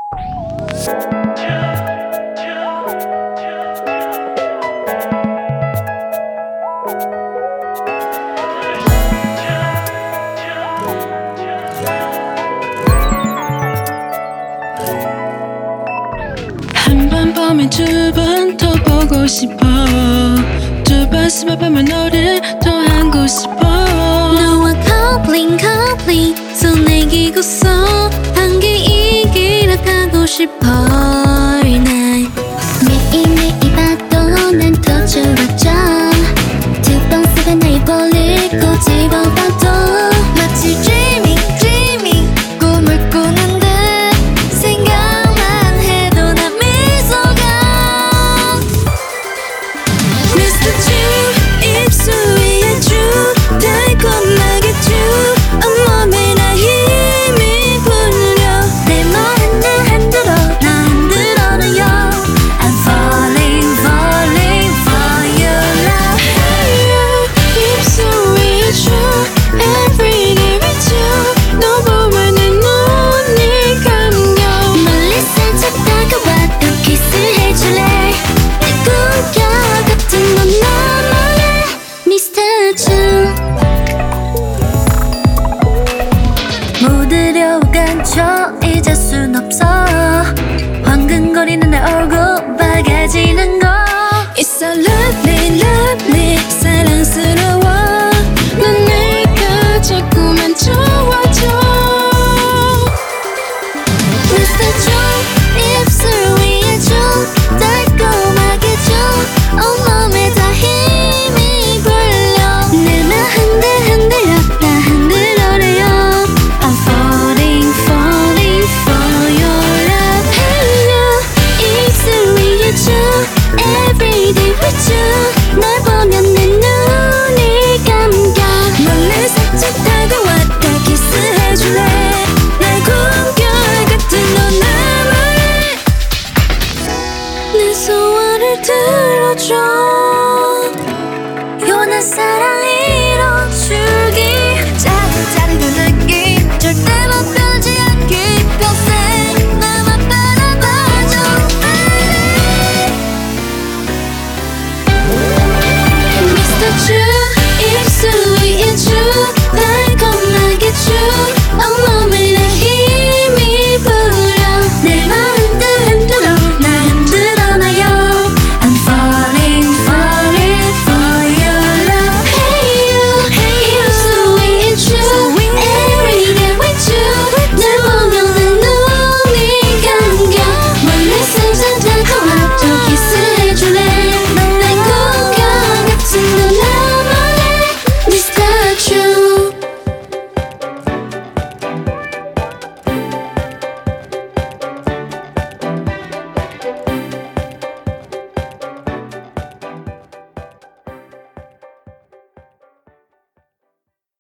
한 번 보면 두 번 더 보고 싶어. 두 번 스며보면 너를 더 안고 싶어. 너와 coupling 손 내기고서 함께 이 길을 가고 싶어. 날 매일매일 봐도 난 더 좋아져. 두 번 쓰면 나의 볼을 꼬집어봐도 마치 dreaming 꿈을 꾸는 듯 생각만 해도 난 미소가 Mr. Chu 입술 위에 쭉 달콤하게 쭉 온몸에 나 힘이 불려 내 머리를 흔들어 나 흔들어요 I'm falling for your love. Hey you 입술 위에 쭉 Everyday with you 너 보면 내 눈이 감겨. 멀리 살짝 다가와 또 키스해줄래. 내 꿈결 같은 넌 나만의 Mr. Chu. 모두려 간쳐 잊을 순 없어. 황금거리는 내 얼굴 밝아지는 거. It's so lovely 사랑스러워. 넌 내가 자꾸만 좋아져. Mr. Chu 입술 위에 쭉 달콤하게 쭉 온몸에 다 힘이 불려 내 맘 흔들어 나 흔들어래요. I'm falling for your love. Hey you 입술 위에 쭉 Everyday with you 널 보면 내 눈이 감겨. 멀리 살짝 다가왔다 키스해줄래. 날 꿈결 같은 너 나만의 내 소원을 들어줘.